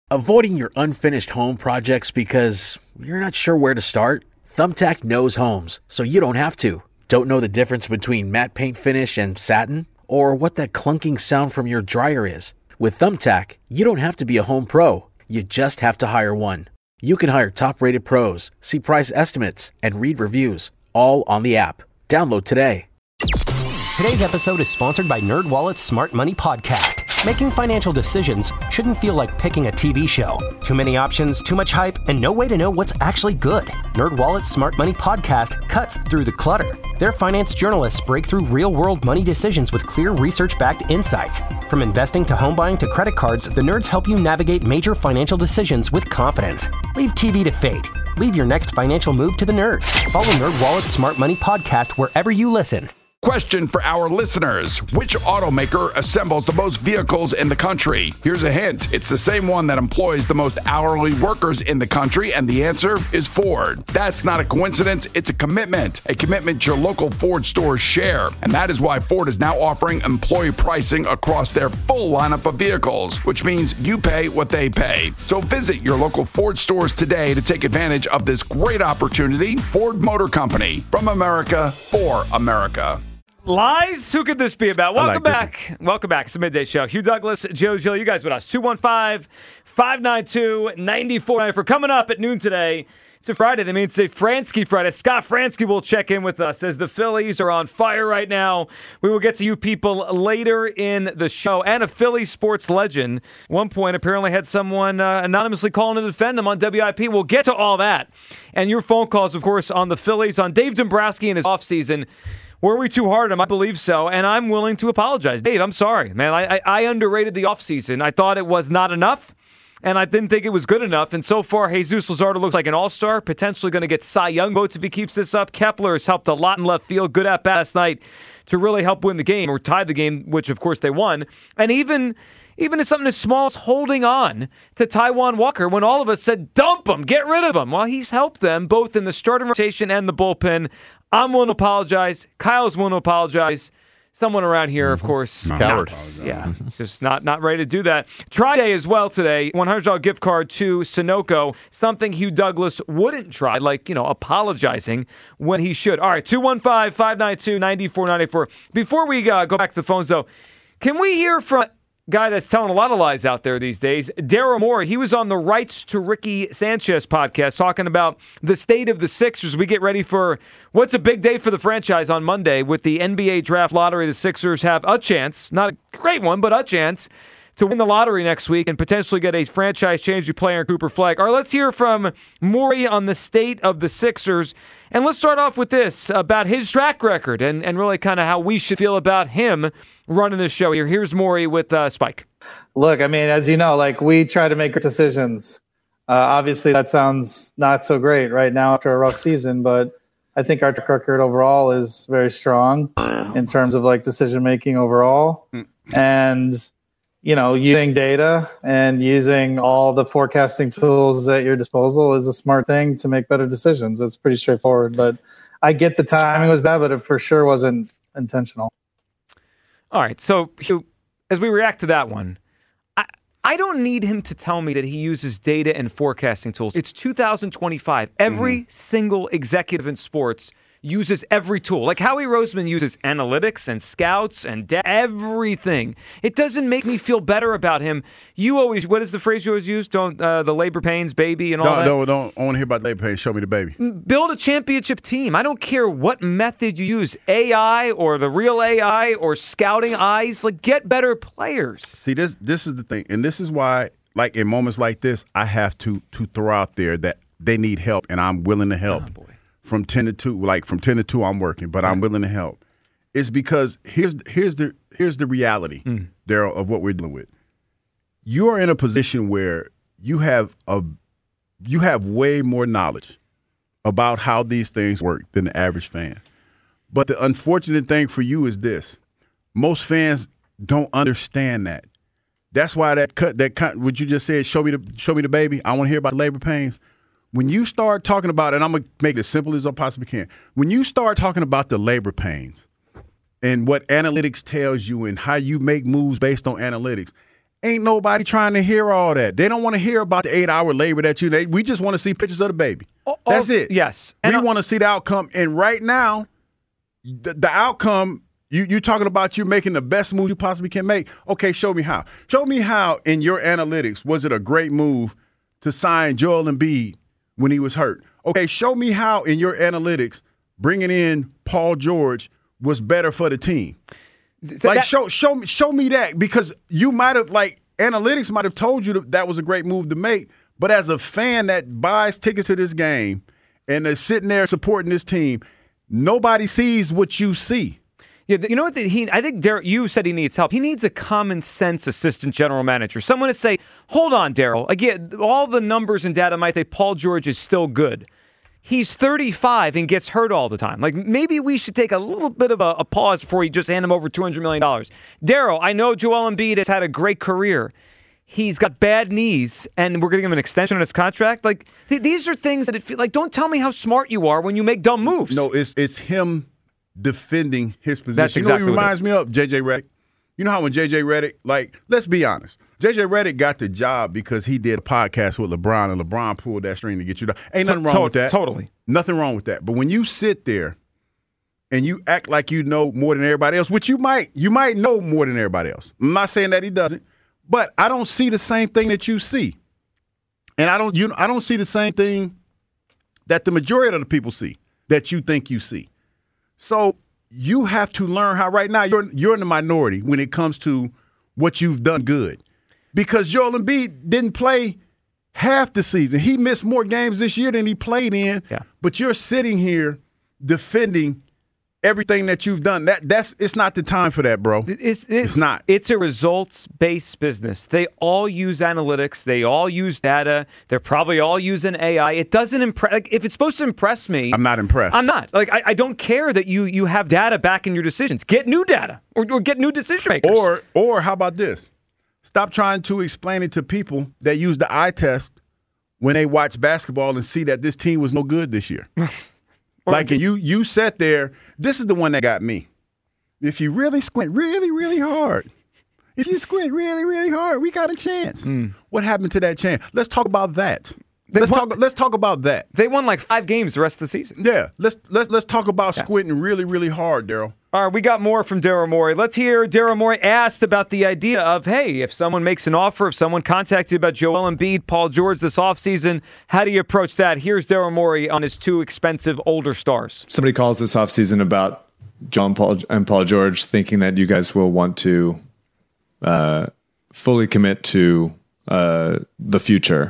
Avoiding your unfinished home projects because you're not sure where to start? Thumbtack knows homes, so you don't have to. Don't know the difference between matte paint finish and satin? Or what that clunking sound from your dryer is? With Thumbtack, you don't have to be a home pro. You just have to hire one. You can hire top-rated pros, see price estimates, and read reviews, all on the app. Download today. Today's episode is sponsored by NerdWallet's Smart Money Podcast. Making financial decisions shouldn't feel like picking a TV show. Too many options, too much hype, and no way to know what's actually good. NerdWallet's Smart Money Podcast cuts through the clutter. Their finance journalists break through real-world money decisions with clear research-backed insights. From investing to home buying to credit cards, the nerds help you navigate major financial decisions with confidence. Leave TV to fate. Leave your next financial move to the nerds. Follow NerdWallet's Smart Money Podcast wherever you listen. Question for our listeners. Which automaker assembles the most vehicles in the country? Here's a hint. It's the same one that employs the most hourly workers in the country, and the answer is Ford. That's not a coincidence. It's a commitment your local Ford stores share. And that is why Ford is now offering employee pricing across their full lineup of vehicles, which means you pay what they pay. So visit your local Ford stores today to take advantage of this great opportunity. Ford Motor Company, from America, for America. Lies? Who could this be about? Welcome back. Welcome back. It's a midday show. Hugh Douglas, Joe Gill, you guys with us. 215-592-9494. For coming up at noon today, it's a Friday. That means it's a Fransky Friday. Scott Fransky will check in with us as the Phillies are on fire right now. We will get to you people later in the show. And a Philly sports legend, at one point apparently had someone anonymously calling to defend them on WIP. We'll get to all that. And your phone calls, of course, on the Phillies, on Dave Dombrowski and his offseason. Were we too hard on him? I believe so, and I'm willing to apologize. Dave, I'm sorry, man. I underrated the offseason. I thought it was not enough, and I didn't think it was good enough. And so far, Jesus Luzardo looks like an all-star, potentially going to get Cy Young votes if he keeps this up. Kepler has helped a lot in left field. Good at bat last night to really help win the game, or tie the game, which, of course, they won. And even as something as small as holding on to Taijuan Walker when all of us said, dump him, get rid of him. Well, he's helped them both in the starting rotation and the bullpen. I'm willing to apologize. Kyle's willing to apologize. Someone around here, of course. Coward. Yeah, just not ready to do that. Try day as well today. $100 gift card to Sunoco. Something Hugh Douglas wouldn't try, like, apologizing when he should. All right, 215-592-9494. Before we go back to the phones, though, can we hear from guy that's telling a lot of lies out there these days, Daryl Morey? He was on the Rights to Ricky Sanchez podcast talking about the state of the Sixers. We get ready for what's a big day for the franchise on Monday with the NBA draft lottery. The Sixers have a chance, not a great one, but a chance to win the lottery next week and potentially get a franchise-changing player in Cooper Flagg. All right, let's hear from Morey on the state of the Sixers. And let's start off with this, about his track record and really kind of how we should feel about him running this show here. Here's Morey with Spike. Look, I mean, as you know, we try to make good decisions. Obviously, that sounds not so great right now after a rough season, but I think our track record overall is very strong in terms of decision-making overall. And using data and using all the forecasting tools at your disposal is a smart thing to make better decisions. It's pretty straightforward, but I get the timing was bad, but it for sure wasn't intentional. All right. So as we react to that one, I don't need him to tell me that he uses data and forecasting tools. It's 2025. Every single executive in sports uses every tool. Like Howie Roseman uses analytics and scouts and everything. It doesn't make me feel better about him. You always, what is the phrase you always use? Don't the labor pains, baby, and all that? Don't I want to hear about labor pains. Show me the baby. Build a championship team. I don't care what method you use, AI or the real AI or scouting eyes. Get better players. See, this is the thing, and this is why, in moments like this, I have to throw out there that they need help, and I'm willing to help. Oh, boy. From 10 to 2, from 10 to 2, I'm working, but I'm willing to help. It's because here's the reality, Daryl, of what we're dealing with. You are in a position where you have way more knowledge about how these things work than the average fan. But the unfortunate thing for you is this: most fans don't understand that. That's why what you just said, show me the baby. I want to hear about labor pains. When you start talking about, and I'm going to make it as simple as I possibly can. When you start talking about the labor pains and what analytics tells you and how you make moves based on analytics, Ain't nobody trying to hear all that. They don't want to hear about the 8-hour labor that we just want to see pictures of the baby. That's it. Yes. We want to see the outcome. And right now, the outcome, you're talking about you making the best move you possibly can make. Okay, show me how. Show me how in your analytics was it a great move to sign Joel Embiid when he was hurt. Okay, show me how in your analytics bringing in Paul George was better for the team. So show me that, because you might have, analytics might have told you that was a great move to make, but as a fan that buys tickets to this game and is sitting there supporting this team, nobody sees what you see. Yeah, you know what? I think Daryl, you said he needs help. He needs a common sense assistant general manager, someone to say, "Hold on, Daryl. Again, all the numbers and data might say Paul George is still good. He's 35 and gets hurt all the time. Maybe we should take a little bit of a pause before you just hand him over $200 million. Daryl, I know Joel Embiid has had a great career. He's got bad knees, and we're going to give him an extension on his contract. These are things that don't tell me how smart you are when you make dumb moves. No, it's him defending his position. That's exactly what he reminds me of? J.J. Redick. You know how when J.J. Redick, let's be honest, J.J. Redick got the job because he did a podcast with LeBron, and LeBron pulled that string to get you down. Ain't nothing wrong with that. Totally. Nothing wrong with that. But when you sit there and you act like you know more than everybody else, which you might know more than everybody else. I'm not saying that he doesn't, but I don't see the same thing that you see. And I don't see the same thing that the majority of the people see, that you think you see. So you have to learn how right now you're in the minority when it comes to what you've done good. Because Joel Embiid didn't play half the season. He missed more games this year than he played in. Yeah. But you're sitting here defending everything that you've done. It's not the time for that, bro. It's not. It's a results-based business. They all use analytics. They all use data. They're probably all using AI. It doesn't impress. If it's supposed to impress me, I'm not impressed. I'm not. I don't care that you have data back in your decisions. Get new data or get new decision makers. Or how about this? Stop trying to explain it to people that use the eye test when they watch basketball and see that this team was no good this year. You sat there. This is the one that got me. If you really squint really, really hard, we got a chance. What happened to that chance? Let's talk about that. Let's talk about that. They won 5 games the rest of the season. Yeah. Let's talk about squinting really, really hard, Daryl. All right, we got more from Daryl Morey. Let's hear Daryl Morey asked about the idea of, hey, if someone makes an offer, if someone contacts you about Joel Embiid, Paul George this offseason, how do you approach that? Here's Daryl Morey on his 2 expensive older stars. Somebody calls this offseason about John Paul and Paul George, thinking that you guys will want to fully commit to the future.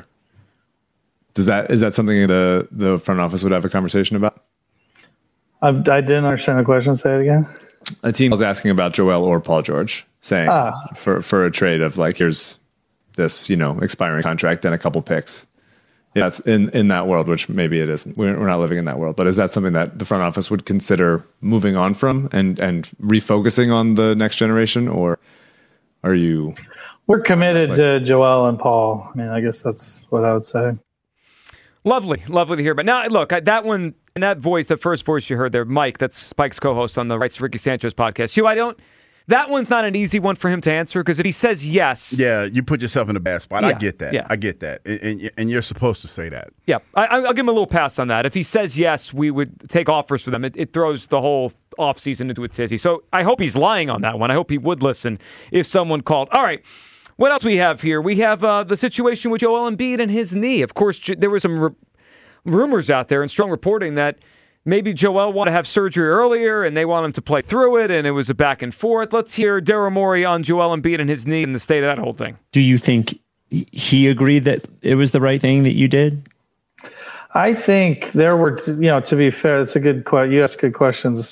Is that something the front office would have a conversation about? I didn't understand the question. Say it again. A team was asking about Joel or Paul George, saying for a trade of here's this expiring contract and a couple picks. Yeah, that's in that world, which maybe it isn't. We're not living in that world, but is that something that the front office would consider moving on from and refocusing on the next generation, or are you? We're committed to Joel and Paul. I guess that's what I would say. Lovely to hear. But now, look, that one and that voice, the first voice you heard there, Mike, that's Spike's co-host on the Rights to Ricky Sanchez podcast. That one's not an easy one for him to answer, because if he says yes, yeah, you put yourself in a bad spot. Yeah, I get that. Yeah. I get that, and you're supposed to say that. Yeah, I'll give him a little pass on that. If he says yes, we would take offers for them. It throws the whole offseason into a tizzy. So I hope he's lying on that one. I hope he would listen if someone called. All right. What else we have here? We have the situation with Joel Embiid and his knee. Of course, there were some rumors out there and strong reporting that maybe Joel wanted to have surgery earlier and they want him to play through it, and it was a back and forth. Let's hear Daryl Morey on Joel Embiid and his knee and the state of that whole thing. Do you think he agreed that it was the right thing that you did? I think there were, to be fair, it's a good question. You ask good questions.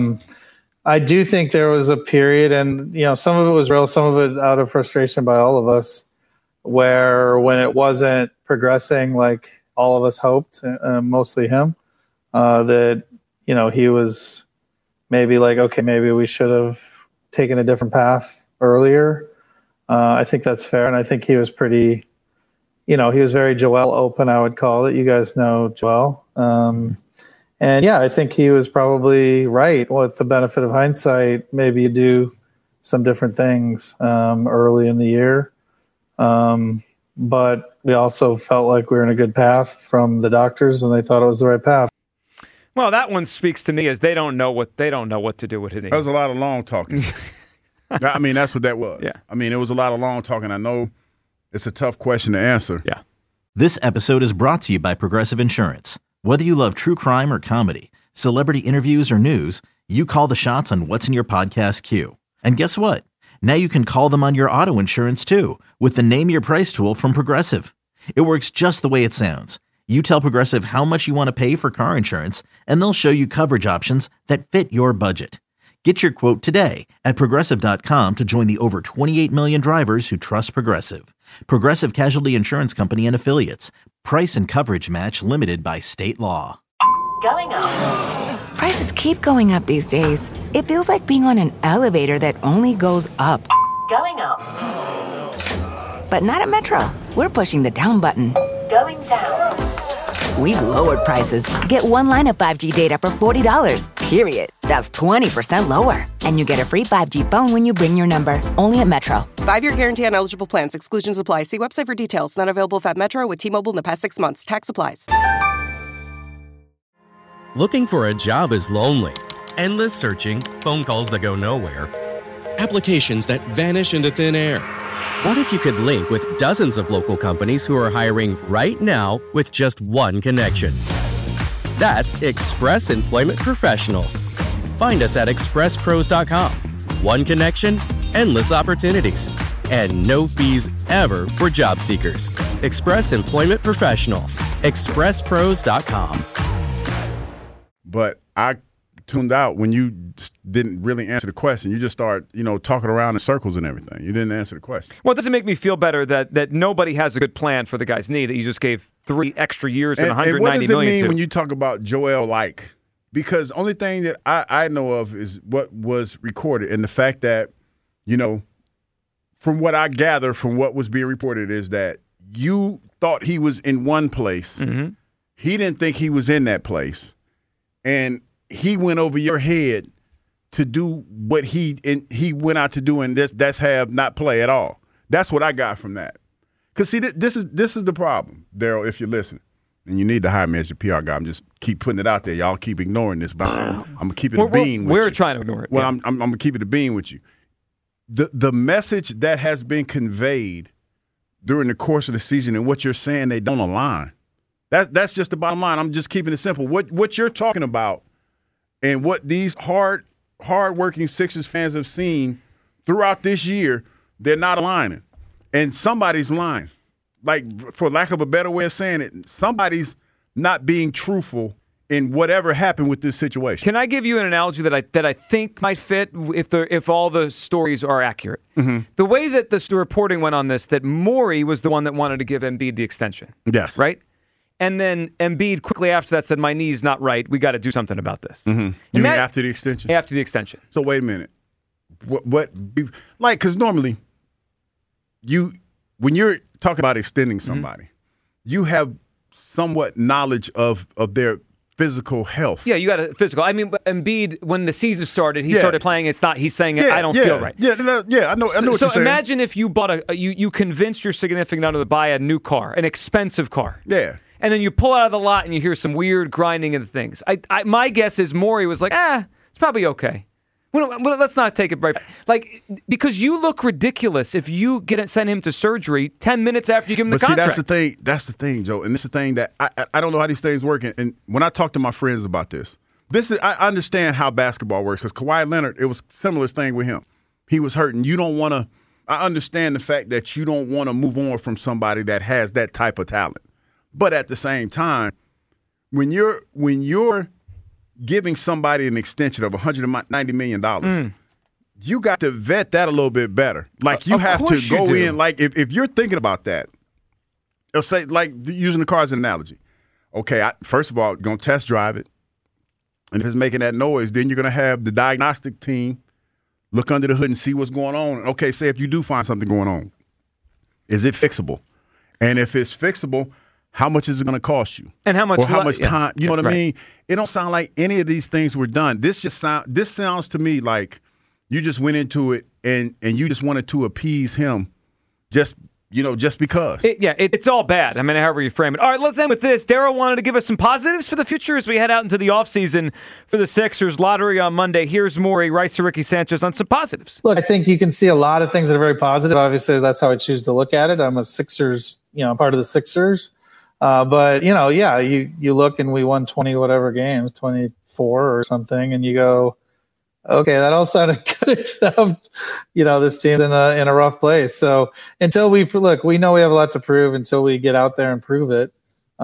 I do think there was a period, and some of it was real, some of it out of frustration by all of us, where when it wasn't progressing like all of us hoped, mostly him, that he was maybe like, okay, maybe we should have taken a different path earlier. I think that's fair, and I think he was pretty, he was very Joel open, I would call it. You guys know Joel. And yeah, I think he was probably right. With the benefit of hindsight, maybe you do some different things early in the year. But we also felt like we were in a good path from the doctors, and they thought it was the right path. Well, that one speaks to me as they don't know what to do with his knee. That was a lot of long talking. I mean, that's what that was. Yeah. I mean, it was a lot of long talking. I know it's a tough question to answer. Yeah. This episode is brought to you by Progressive Insurance. Whether you love true crime or comedy, celebrity interviews or news, you call the shots on what's in your podcast queue. And guess what? Now you can call them on your auto insurance too with the Name Your Price tool from Progressive. It works just the way it sounds. You tell Progressive how much you want to pay for car insurance, and they'll show you coverage options that fit your budget. Get your quote today at Progressive.com to join the over 28 million drivers who trust Progressive. Progressive Casualty Insurance Company and Affiliates. Price and coverage match limited by state law. Going up. Prices keep going up these days. It feels like being on an elevator that only goes up. Going up. But not at Metro. We're pushing the down button. Going down. We've lowered prices. Get one line of 5G data for $40, period. That's 20% lower. And you get a free 5G phone when you bring your number. Only at Metro. 5-year guarantee on eligible plans. Exclusions apply. See website for details. Not available at Metro with T-Mobile in the past 6 months. Tax applies. Looking for a job is lonely. Endless searching, phone calls that go nowhere, applications that vanish into thin air. What if you could link with dozens of local companies who are hiring right now with just one connection? That's Express Employment Professionals. Find us at expresspros.com. One connection, endless opportunities, and no fees ever for job seekers. Express Employment Professionals. expresspros.com. But I tuned out when you didn't really answer the question. You just start, talking around in circles and everything. You didn't answer the question. Well, it doesn't make me feel better that nobody has a good plan for the guy's knee, that you just gave 3 extra years and $190 million what does it mean to. when you talk about Joel like? Because the only thing that I know of is what was recorded, and the fact that, from what I gather from what was being reported is that you thought he was in one place. Mm-hmm. He didn't think he was in that place. And he went over your head to do what he went out to do, and that's have not play at all. That's what I got from that. Because, see, this is the problem, Daryl, if you're listening. And you need to hire me as your PR guy. I'm just keep putting it out there. Y'all keep ignoring this, but I'm going to keep it a bean with you. We're trying to ignore it. Well, yeah. I'm going to keep it a bean with you. The message that has been conveyed during the course of the season and what you're saying, they don't align. That's just the bottom line. I'm just keeping it simple. What you're talking about and what these hard-working Sixers fans have seen throughout this year, they're not aligning. And somebody's lying. Like, for lack of a better way of saying it, somebody's not being truthful in whatever happened with this situation. Can I give you an analogy that I think might fit if all the stories are accurate? Mm-hmm. The way that the reporting went on this, that Morey was the one that wanted to give Embiid the extension. Yes. Right? And then Embiid quickly after that said, my knee's not right. We got to do something about this. Mm-hmm. You mean after the extension? After the extension. So wait a minute. Because normally, when you're talking about extending somebody, you have somewhat knowledge of their physical health. Yeah, you got a physical. I mean, but Embiid, when the season started, he started playing. It's not. He's saying, I don't feel right. Yeah, I know. I know what you're saying. So imagine if you bought you convinced your significant other to buy a new car, an expensive car. Yeah. And then you pull out of the lot and you hear some weird grinding of the things. My guess is Morey was like, it's probably okay. Let's not take it right back. Like, because you look ridiculous if you send him to surgery 10 minutes after you give him the contract. See, that's the thing, Joe. And this is the thing that I don't know how these things work. And when I talk to my friends about this I understand how basketball works. Because Kawhi Leonard, it was a similar thing with him. He was hurting. You don't want to – I understand the fact that you don't want to move on from somebody that has that type of talent. But at the same time, when you're giving somebody an extension of $190 million, you got to vet that a little bit better. Like, you have to go in. Like, if you're thinking about that, it'll say, like, using the car as an analogy. Okay, first of all, you're going to test drive it. And if it's making that noise, then you're going to have the diagnostic team look under the hood and see what's going on. Okay, say if you do find something going on, is it fixable? And if it's fixable, how much is it going to cost you? And how much time? You know what I mean? It don't sound like any of these things were done. This sounds to me like you just went into it and you just wanted to appease him just just because. It's all bad. I mean, however you frame it. All right, let's end with this. Daryl wanted to give us some positives for the future as we head out into the offseason for the Sixers lottery on Monday. Here's Maury Rice to Ricky Sanchez on some positives. Look, I think you can see a lot of things that are very positive. Obviously, that's how I choose to look at it. I'm a Sixers, part of the Sixers. But, you look and we won 20 whatever games, 24 or something, and you go, okay, that all sounded good, except, this team's in a rough place. So until we know we have a lot to prove until we get out there and prove it.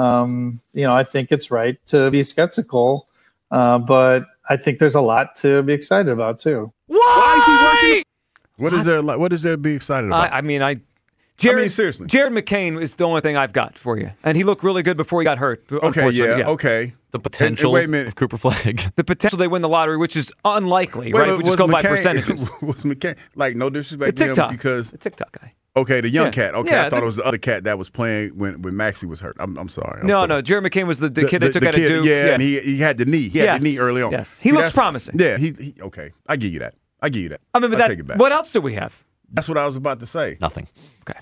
I think it's right to be skeptical, but I think there's a lot to be excited about too. Why? What is there to be excited about? Seriously. Jared McCain is the only thing I've got for you. And he looked really good before he got hurt. Okay. The potential of Cooper Flagg. The potential they win the lottery, which is unlikely, right? If we just go by percentages. Was McCain, no disrespect to him because... The TikTok guy. Okay, the young cat. Okay, I thought it was the other cat that was playing when Maxey was hurt. I'm sorry. No, Jared McCain was the kid they took out of Duke. Yeah, and he had the knee. He had the knee early on. Yes, he looks promising. Yeah, he okay. I give you that. I give you that. I mean, but take it back. What else do we have? That's what I was about to say. Nothing. Okay.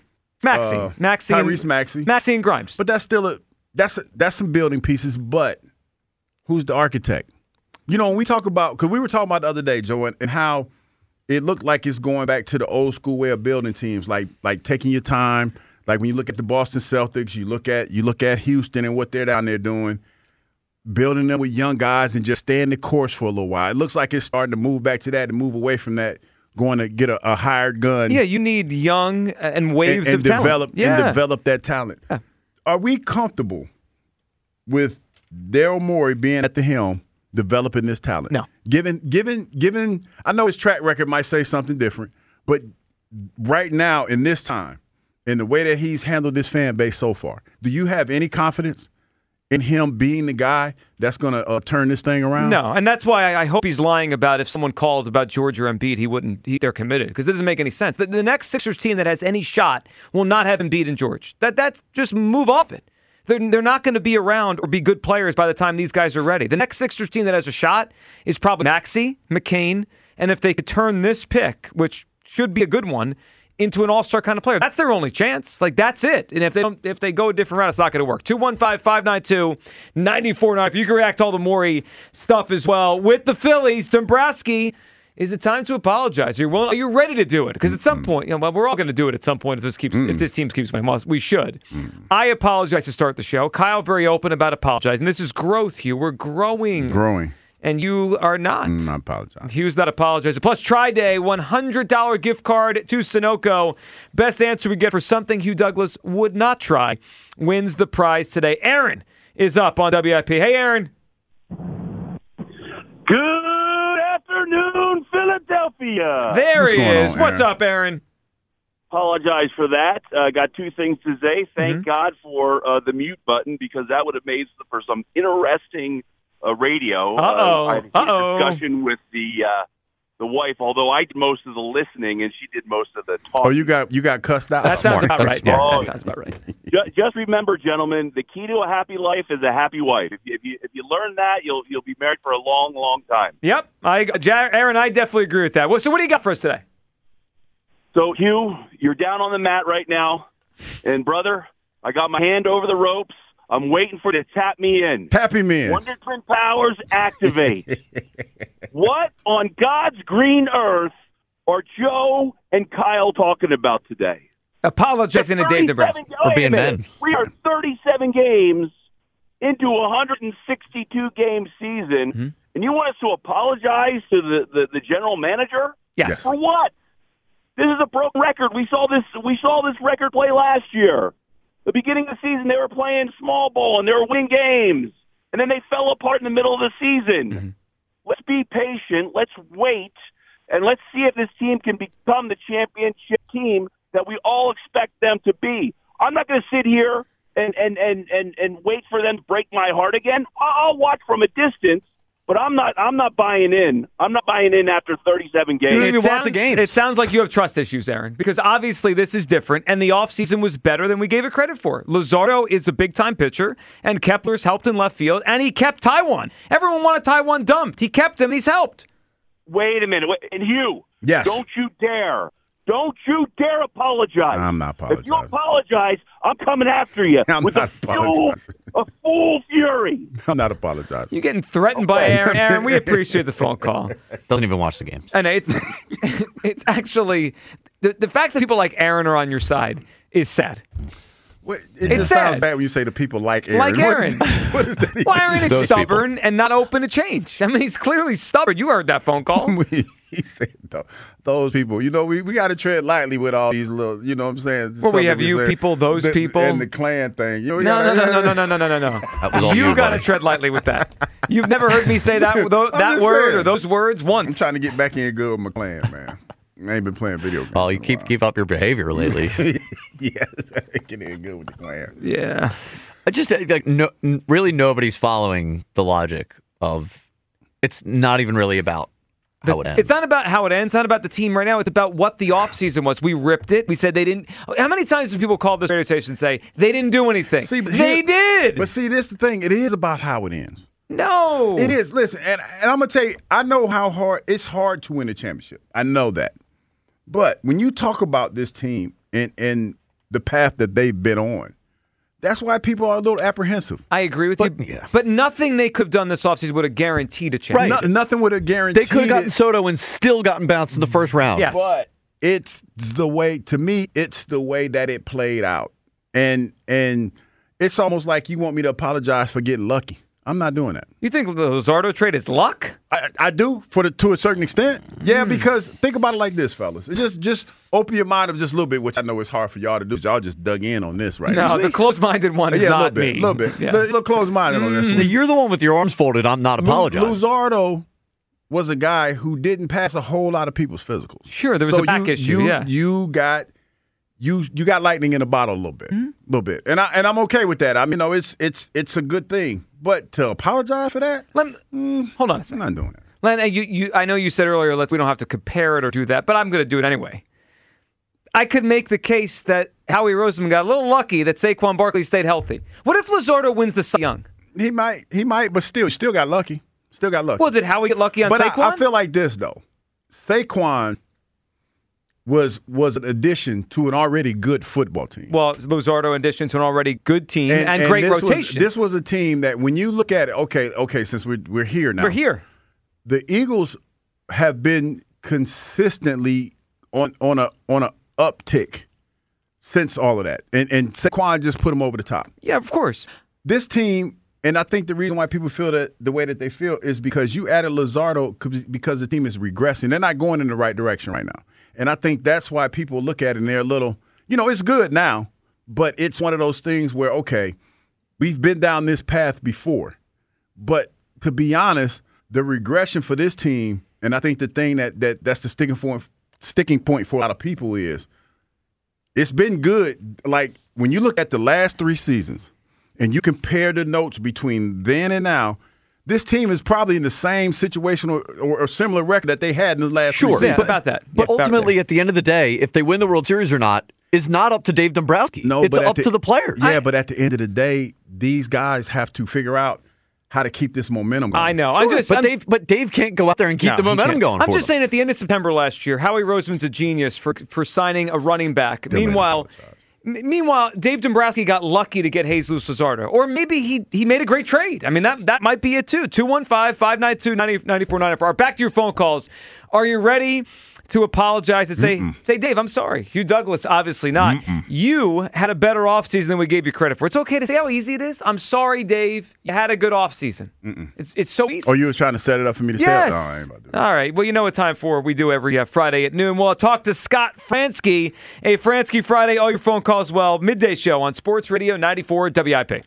Tyrese Maxey and Grimes. But that's still that's some building pieces, but who's the architect? When we talk about, because we were talking about the other day, Joe, and how it looked like it's going back to the old school way of building teams, like taking your time. Like when you look at the Boston Celtics, you look at Houston and what they're down there doing, building them with young guys and just staying the course for a little while. It looks like it's starting to move back to that and move away from that, going to get a hired gun. Yeah, you need young and waves of talent. And develop that talent. Yeah. Are we comfortable with Daryl Morey being at the helm, developing this talent? No. Given, I know his track record might say something different, but right now in this time, in the way that he's handled this fan base so far, do you have any confidence in him being the guy that's going to turn this thing around? No, and that's why I hope he's lying about if someone called about George or Embiid, they're committed, because it doesn't make any sense. The next Sixers team that has any shot will not have Embiid and George. That's just move off it. They're not going to be around or be good players by the time these guys are ready. The next Sixers team that has a shot is probably Maxey, McCain, and if they could turn this pick, which should be a good one, into an all-star kind of player. That's their only chance. That's it. And if they go a different route, it's not going to work. 215-592-94.9. If you can react to all the Morey stuff as well. With the Phillies, Dombrowski, is it time to apologize? Are you ready to do it? Because at some point, we're all going to do it at some point if this team keeps playing well. We should. I apologize to start the show. Kyle very open about apologizing. This is growth, Hugh. We're growing. And you are not. I apologize. Hugh's not apologizing. Plus, Tri-Day, $100 gift card to Sunoco. Best answer we get for something Hugh Douglas would not try wins the prize today. Aaron is up on WIP. Hey, Aaron. Good afternoon, Philadelphia. There he is. What's up, Aaron? Apologize for that. Got two things to say. Thank God for the mute button, because that would have made for some interesting radio. I had a discussion with the wife, although I did most of the listening and she did most of the talking. Oh, you got cussed out? That sounds about right. Yeah, that sounds about right. Just remember, gentlemen, the key to a happy life is a happy wife. If you learn that, you'll be married for a long, long time. Yep. Aaron, I definitely agree with that. So what do you got for us today? So, Hugh, you're down on the mat right now, and brother, I got my hand over the ropes. I'm waiting for you to tap me in. Tappy me in. Wonder Twin powers activate. What on God's green earth are Joe and Kyle talking about today? Apologizing to Dave Dombrowski for being men. We are 37 games into a 162-game season, and you want us to apologize to the general manager? Yes. For what? This is a broken record. We saw this record play last year. The beginning of the season, they were playing small ball, and they were winning games. And then they fell apart in the middle of the season. Let's be patient. Let's wait. And let's see if this team can become the championship team that we all expect them to be. I'm not going to sit here and wait for them to break my heart again. I'll watch from a distance. But I'm not buying in. I'm not buying in after 37 games. It sounds like you have trust issues, Aaron, because obviously this is different, and the offseason was better than we gave it credit for. Luzardo is a big-time pitcher, and Kepler's helped in left field, and he kept Taijuan. Everyone wanted Taijuan dumped. He kept him. He's helped. Wait a minute. And Hugh, yes. Don't you dare Don't you dare apologize. I'm not apologizing. If you apologize, I'm coming after you. I'm not apologizing. A full fury. I'm not apologizing. You're getting threatened by Aaron. Aaron, we appreciate the phone call. Doesn't even watch the game. I know it's actually the fact that people like Aaron are on your side is sad. It just sounds bad when you say the people like Aaron. Like Aaron. What is that? Well, Aaron is stubborn and not open to change. I mean, he's clearly stubborn. You heard that phone call. He said, those people. You know, we got to tread lightly with all these little, you know what I'm saying? Well, we have you people, those people. And the Klan thing. You know, No. That was all you got to tread lightly with that. You've never heard me say that word or those words once. I'm trying to get back in good with my Clan, man. I ain't been playing video games. Well, you keep up your behavior lately. Yeah, get in good with the Klan. Yeah. I just really nobody's following the logic of it's not even really about how it ends. It's not about how it ends. It's not about the team right now. It's about what the offseason was. We ripped it. We said they didn't. How many times do people call this radio station and say they didn't do anything? They did. But see, this is the thing. It is about how it ends. No. It is. Listen, and I'm going to tell you, I know how hard it's hard to win a championship. I know that. But when you talk about this team and the path that they've been on, that's why people are a little apprehensive. I agree with you. Yeah. But nothing they could have done this offseason would have guaranteed a change. Right. Nothing would have guaranteed. They could have gotten Soto and still gotten bounced in the first round. Yes. But it's the way, to me, it's the way that it played out. And it's almost like you want me to apologize for getting lucky. I'm not doing that. You think the Luzardo trade is luck? I do, to a certain extent. Yeah, because think about it like this, fellas. Just open your mind up just a little bit, which I know is hard for y'all to do. Y'all just dug in on this right now. No, the closed-minded one is not me. A little bit. Yeah. A little closed-minded on this one. You're the one with your arms folded. I'm not apologizing. Luzardo was a guy who didn't pass a whole lot of people's physicals. Sure, there was a back issue. You got lightning in a bottle a little bit, and I'm okay with that. I mean, it's a good thing, but to apologize for that, hold on a second. I'm not doing it. Len, I know you said earlier we don't have to compare it or do that, but I'm going to do it anyway. I could make the case that Howie Roseman got a little lucky that Saquon Barkley stayed healthy. What if Luzardo wins the Cy Young? He might, but still got lucky. Still got lucky. Well, did Howie get lucky on Saquon? I feel like this though. Saquon was an addition to an already good football team. Well, Luzardo addition to an already good team and great rotation. This was a team that when you look at it, okay, since we're here now. We're here. The Eagles have been consistently on a uptick since all of that. And Saquon just put them over the top. Yeah, of course. This team, and I think the reason why people feel that the way that they feel is because you added Luzardo because the team is regressing. They're not going in the right direction right now. And I think that's why people look at it and they're a little, it's good now, but it's one of those things where, okay, we've been down this path before. But to be honest, the regression for this team, and I think the thing that's the sticking point for a lot of people is it's been good. Like when you look at the last 3 seasons and you compare the notes between then and now, this team is probably in the same situation or similar record that they had in the last 3 seasons. Yeah, about that. But ultimately, at the end of the day, if they win the World Series or not is not up to Dave Dombrowski. No, it's up to the players. Yeah, but at the end of the day, these guys have to figure out how to keep this momentum going. I know. Sure. But Dave can't go out there and keep the momentum going. I'm just saying at the end of September last year, Howie Roseman's a genius for signing a running back. Meanwhile, Dave Dombrowski got lucky to get Jesus Luzardo. Or maybe he made a great trade. I mean, that might be it too. 215-592-9494. Back to your phone calls. Are you ready to apologize and say, Dave, I'm sorry. Hugh Douglas, obviously not. You had a better offseason than we gave you credit for. It's okay to say how easy it is. I'm sorry, Dave. You had a good offseason. It's so easy. Oh, you were trying to set it up for me to say it? No, I ain't about to do that. All right. Well, you know what time for we do every Friday at noon. We'll talk to Scott Franzke. A Franzke Friday, all your phone calls, midday show on Sports Radio 94 WIP.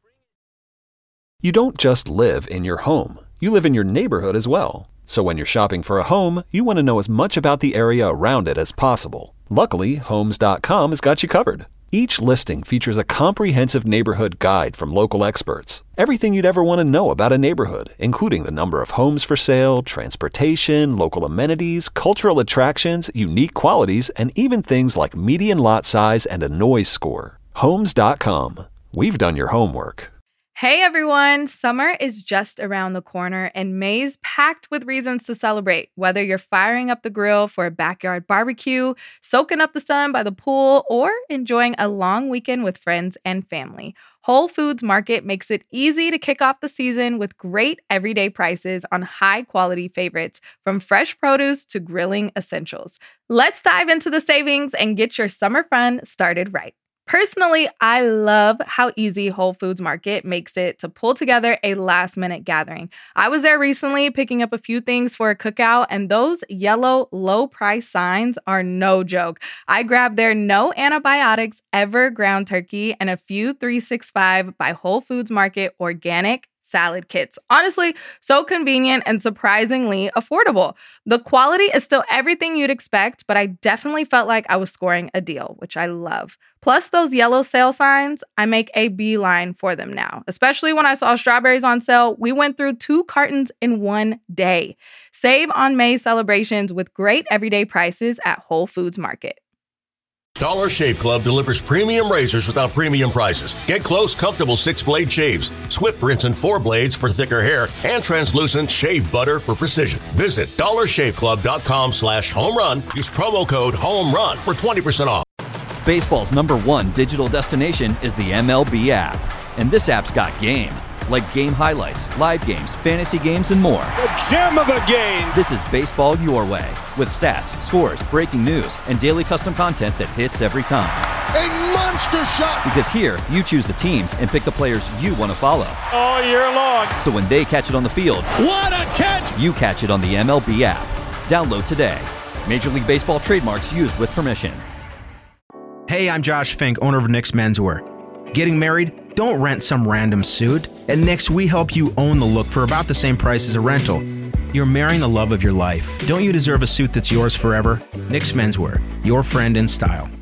You don't just live in your home. You live in your neighborhood as well. So when you're shopping for a home, you want to know as much about the area around it as possible. Luckily, Homes.com has got you covered. Each listing features a comprehensive neighborhood guide from local experts. Everything you'd ever want to know about a neighborhood, including the number of homes for sale, transportation, local amenities, cultural attractions, unique qualities, and even things like median lot size and a noise score. Homes.com. We've done your homework. Hey everyone, summer is just around the corner and May's packed with reasons to celebrate. Whether you're firing up the grill for a backyard barbecue, soaking up the sun by the pool, or enjoying a long weekend with friends and family, Whole Foods Market makes it easy to kick off the season with great everyday prices on high-quality favorites, from fresh produce to grilling essentials. Let's dive into the savings and get your summer fun started right. Personally, I love how easy Whole Foods Market makes it to pull together a last-minute gathering. I was there recently picking up a few things for a cookout, and those yellow low-price signs are no joke. I grabbed their no antibiotics ever ground turkey and a few 365 by Whole Foods Market organic salad kits. Honestly, so convenient and surprisingly affordable. The quality is still everything you'd expect, but I definitely felt like I was scoring a deal, which I love. Plus those yellow sale signs, I make a beeline for them now. Especially when I saw strawberries on sale, we went through 2 cartons in one day. Save on May celebrations with great everyday prices at Whole Foods Market. Dollar Shave Club delivers premium razors without premium prices. Get close, comfortable 6-blade shaves, swift rinse and 4 blades for thicker hair, and translucent shave butter for precision. Visit dollarshaveclub.com/homerun. Use promo code HOMERUN for 20% off. Baseball's #1 digital destination is the MLB app. And this app's got game. Like game highlights, live games, fantasy games, and more. The gem of a game! This is baseball your way, with stats, scores, breaking news, and daily custom content that hits every time. A monster shot! Because here, you choose the teams and pick the players you want to follow. All year long. So when they catch it on the field, what a catch! You catch it on the MLB app. Download today. Major League Baseball trademarks used with permission. Hey, I'm Josh Fink, owner of Nick's Menswear. Getting married? Don't rent some random suit. At Nick's, we help you own the look for about the same price as a rental. You're marrying the love of your life. Don't you deserve a suit that's yours forever? Nick's Menswear, your friend in style.